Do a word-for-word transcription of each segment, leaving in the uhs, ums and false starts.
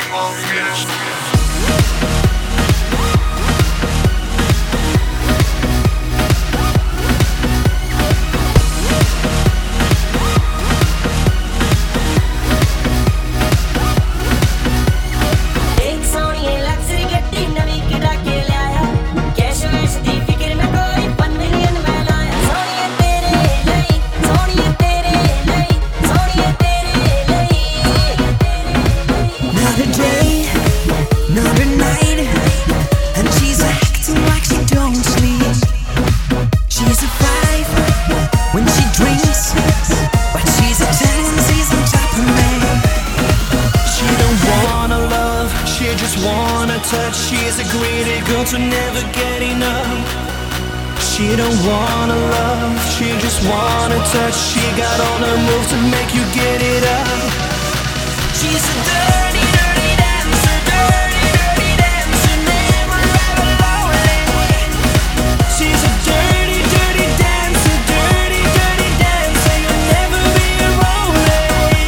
Touch. She is a greedy girl to never get enough. She don't wanna love, she just wanna touch. She got all the moves to make you get it up. She's a dirty, dirty dancer, dirty, dirty dancer, never ever lonely. She's a dirty, dirty dancer, dirty, dirty dancer, you'll never be lonely.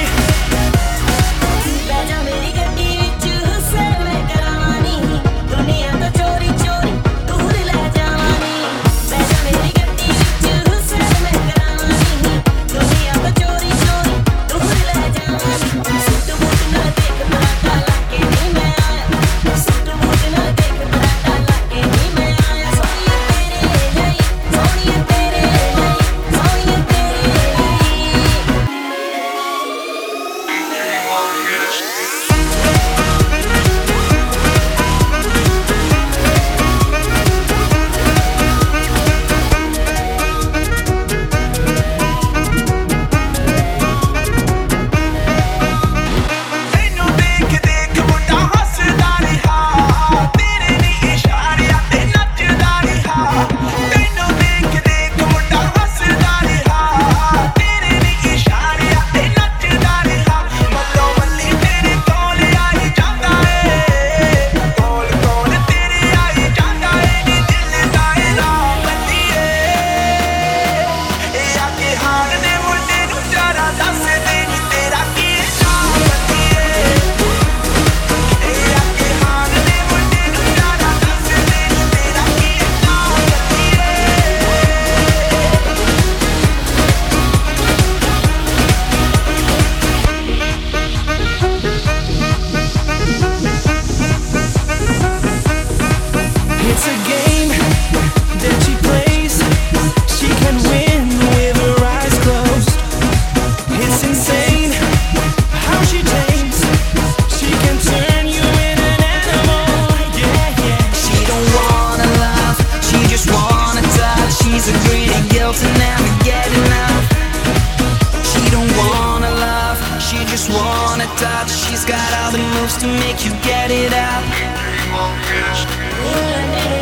Baja meri gadi vich husse mein karavani, duniya to chori chori dur le jawani. Baja meri gadi vich husse mein karavani, duniya to chori chori dur le jawani. Sut mut na dekh marata lake nahi main aaya, sut mut na dekh marata lake nahi main aaya. Soniye tere liye, soniye tere liye, soniye tere ਤੈਨੂੰ ਦੇਖ ਦੇਖ ਮੁੰਡਾ ਹੱਸਦਾ ਰਿਹਾ, ਤੇਰੇ ਨੀ ਇਸ਼ਾਰਿਆਂ ਤੇ ਨੱਚਦਾ ਰਿਹਾ। ਤੈਨੂੰ ਦੇਖ ਦੇਖ ਮੁੰਡਾ ਹੱਸਦਾ ਰਿਹਾ, ਤੇਰੇ ਨੀ ਇਸ਼ਾਰਿਆਂ ਤੇ ਨੱਚਦਾ ਰਿਹਾ। ਮੱਲੋ ਮੱਲੀ ਤੇਰੇ ਕੋਲ ਆਈ ਜਾਂਦਾ ਏ, ਕੋਲ ਕੋਲ ਤੇਰੇ ਆਈ ਜਾਂਦਾ ਏ, ਨੀ ਦਿਲ ਦਾ ਏ ਰਾਹ ਬੱਲੀਏ। ਇਹ ਆ ਕੇ ਹਾਰ ਨੇ ਮੁੰਡੇ ਨੂੰ ਜਰਾ ਦੱਸ ਦੇ ਨੀ ਤੇਰਾ ਕੀ ਨਾਮ ਬੱਲੀਏ। ਇਹ ਆ ਕੇ ਹਾਰ ਨੇ ਮੁੰਡੇ ਨੂੰ ਜਰਾ ਦੱਸ ਦੇ ਨੀ ਤੇਰਾ ਕੀ ਨਾਮ ਬੱਲੀਏ। It's a game that she plays. She can win with her eyes closed. It's insane how she takes. She can turn you in an animal. Yeah, yeah. She don't wanna love, she just wanna touch. She's a greedy girl to never get enough. She don't wanna love, she just wanna touch. She's got all the moves to make you get it up. tere